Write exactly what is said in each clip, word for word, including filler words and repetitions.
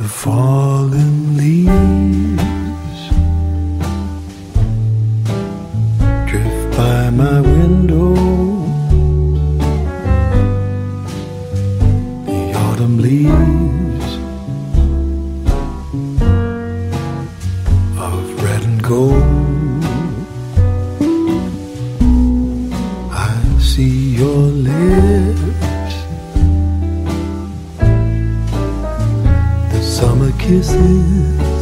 the fallen leaves drift by my window. The autumn leaves of red and gold. I see your lips, the summer kisses,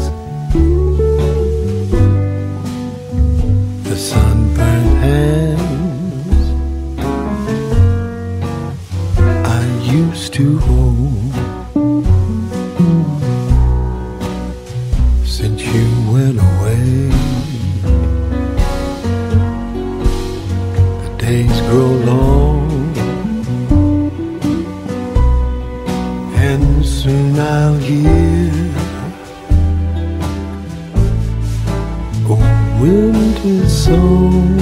the sunburned hands I used to hold. Since you went away, the days grow long, and soon I'll hear a winter song.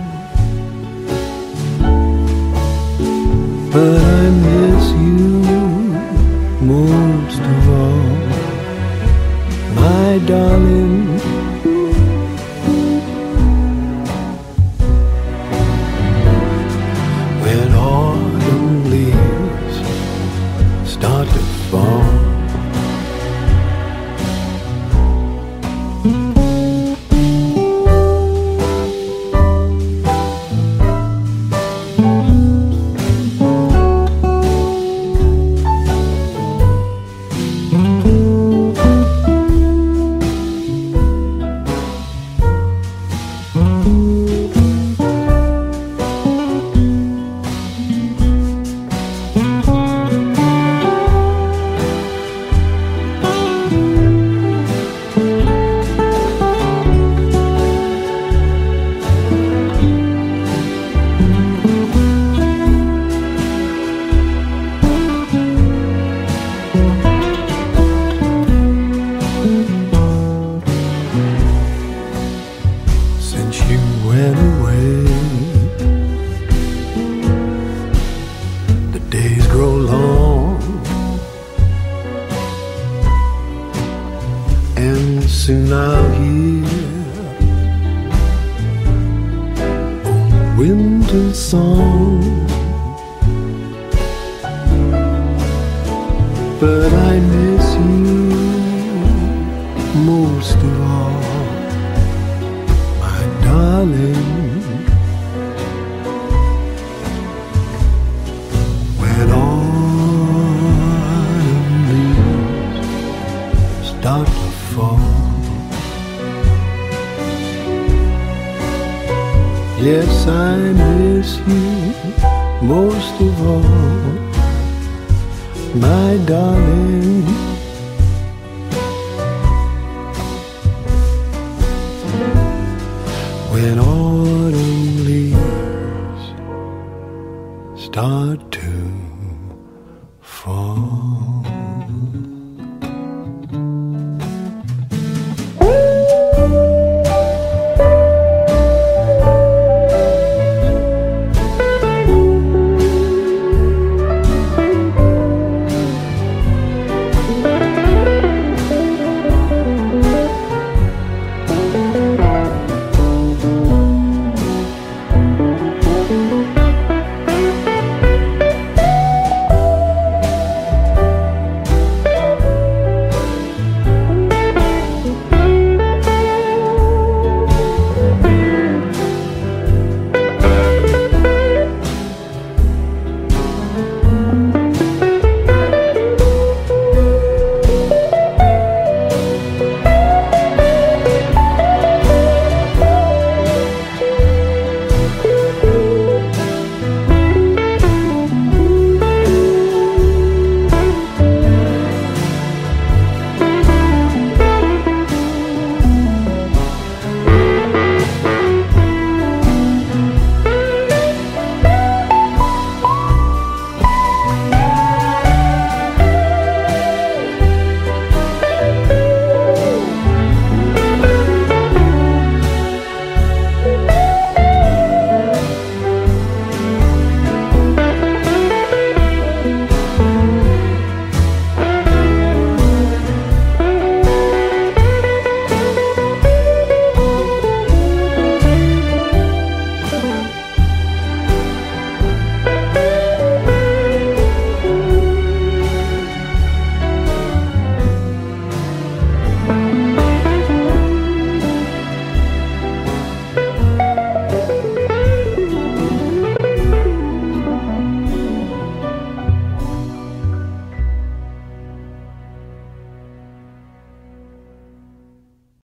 But I miss you most of all, my darling. When autumn leaves start to fall, went away, the days grow long, and soon I'll hear a winter song. But I miss you most of all, darling. When autumn leaves start to fall, yes, I miss you most of all, my darling. When autumn leaves start to fall.